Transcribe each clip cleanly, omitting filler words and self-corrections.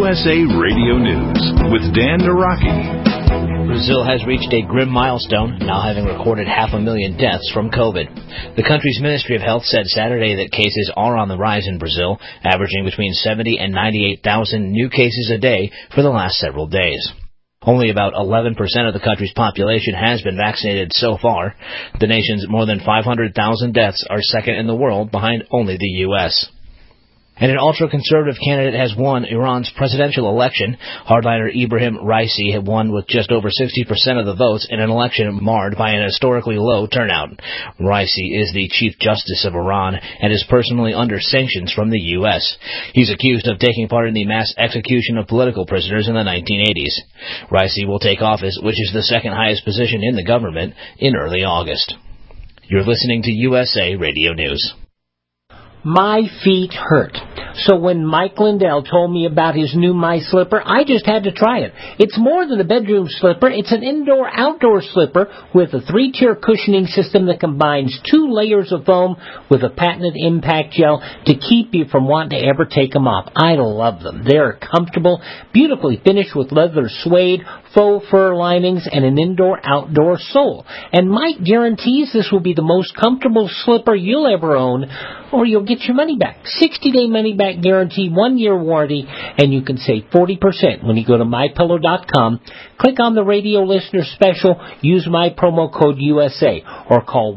USA Radio News with Dan Naraki. Brazil has reached a grim milestone, now having recorded 500,000 deaths from COVID. The country's Ministry of Health said Saturday that cases are on the rise in Brazil, averaging between 70 and 98,000 new cases a day for the last several days. Only about 11% of the country's population has been vaccinated so far. The nation's more than 500,000 deaths are second in the world, behind only the U.S. And an ultra-conservative candidate has won Iran's presidential election. Hardliner Ebrahim Raisi had won with just over 60% of the votes in an election marred by an historically low turnout. Raisi is the Chief Justice of Iran and is personally under sanctions from the U.S. He's accused of taking part in the mass execution of political prisoners in the 1980s. Raisi will take office, which is the second highest position in the government, in early August. You're listening to USA Radio News. My feet hurt. So when Mike Lindell told me about his new My Slipper, I just had to try it. It's more than a bedroom slipper. It's an indoor-outdoor slipper with a 3-tier cushioning system that combines 2 layers of foam with a patented impact gel to keep you from wanting to ever take them off. I love them. They're comfortable, beautifully finished with leather suede, faux fur linings, and an indoor-outdoor sole. And Mike guarantees this will be the most comfortable slipper you'll ever own, or you'll get your money back. 60-day money-back guarantee, 1-year warranty, and you can save 40% when you go to MyPillow.com. Click on the radio listener special, use my promo code USA, or call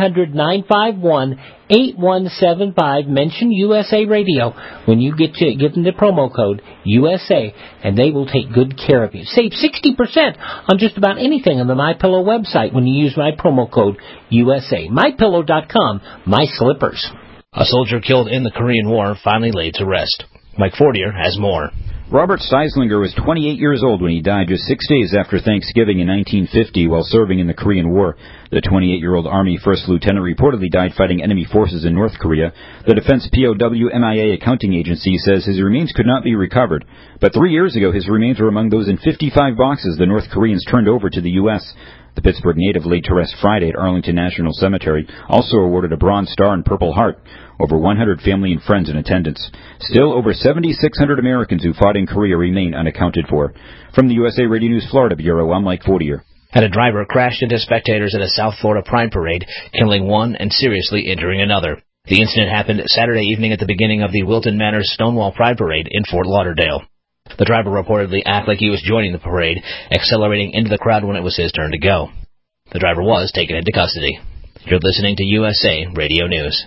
1-800-951-8175. Mention USA Radio when you give them the promo code USA, and they will take good care of you. Save 60% on just about anything on the MyPillow website when you use my promo code USA. MyPillow.com, my slippers. A soldier killed in the Korean War finally laid to rest. Mike Fortier has more. Robert Steislinger was 28 years old when he died just 6 days after Thanksgiving in 1950 while serving in the Korean War. The 28-year-old Army First Lieutenant reportedly died fighting enemy forces in North Korea. The Defense POW MIA accounting agency says his remains could not be recovered. But 3 years ago, his remains were among those in 55 boxes the North Koreans turned over to the U.S. The Pittsburgh native laid to rest Friday at Arlington National Cemetery, also awarded a Bronze Star and Purple Heart. Over 100 family and friends in attendance. Still, over 7,600 Americans who fought in Korea remain unaccounted for. From the USA Radio News Florida Bureau, I'm Mike Fortier. And a driver crashed into spectators at a South Florida Pride Parade, killing one and seriously injuring another. The incident happened Saturday evening at the beginning of the Wilton Manors Stonewall Pride Parade in Fort Lauderdale. The driver reportedly acted like he was joining the parade, accelerating into the crowd when it was his turn to go. The driver was taken into custody. You're listening to USA Radio News.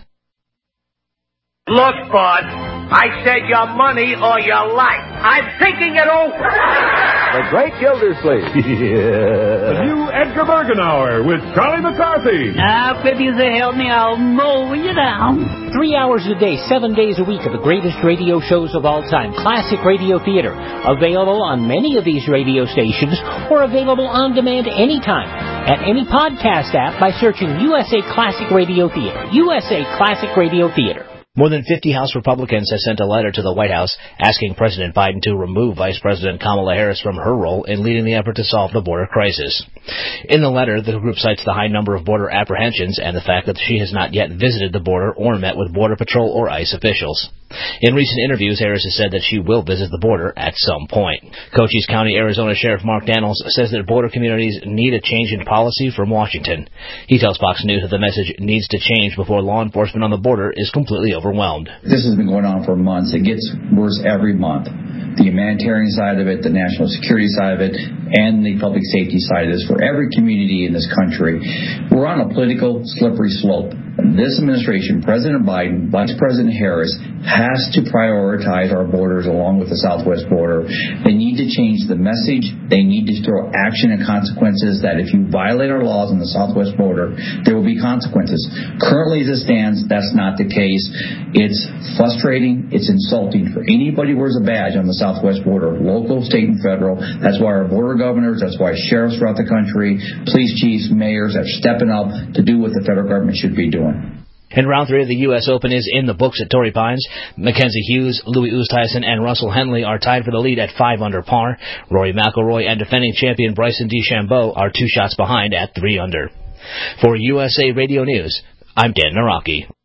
Look, bud, I said your money or your life. I'm thinking it over. The Great Gildersleeve. The new Edgar Bergenauer with Charlie McCarthy. Now, if you say help me, I'll mow you down. 3 hours a day, 7 days a week of the greatest radio shows of all time. Classic Radio Theater. Available on many of these radio stations or available on demand anytime at any podcast app by searching USA Classic Radio Theater. USA Classic Radio Theater. More than 50 House Republicans have sent a letter to the White House asking President Biden to remove Vice President Kamala Harris from her role in leading the effort to solve the border crisis. In the letter, the group cites the high number of border apprehensions and the fact that she has not yet visited the border or met with Border Patrol or ICE officials. In recent interviews, Harris has said that she will visit the border at some point. Cochise County, Arizona Sheriff Mark Daniels says that border communities need a change in policy from Washington. He tells Fox News that the message needs to change before law enforcement on the border is completely overwhelmed. This has been going on for months. It gets worse every month. The humanitarian side of it, the national security side of it, and the public safety side of this for every community in this country. We're on a political slippery slope. This administration, President Biden, Vice President Harris, has to prioritize our borders along with the southwest border. They need to change the message. They need to throw action and consequences that if you violate our laws on the southwest border, there will be consequences. Currently, as it stands, that's not the case. It's frustrating. It's insulting for anybody who wears a badge on the southwest border, local, state, and federal. That's why our border governors, that's why sheriffs throughout the country, police chiefs, mayors are stepping up to do what the federal government should be doing. And round 3 of the U.S. Open is in the books at Torrey Pines. Mackenzie Hughes, Louis Oosthuizen, and Russell Henley are tied for the lead at 5 under par. Rory McIlroy and defending champion Bryson DeChambeau are 2 shots behind at 3 under. For USA Radio News, I'm Dan Naraki.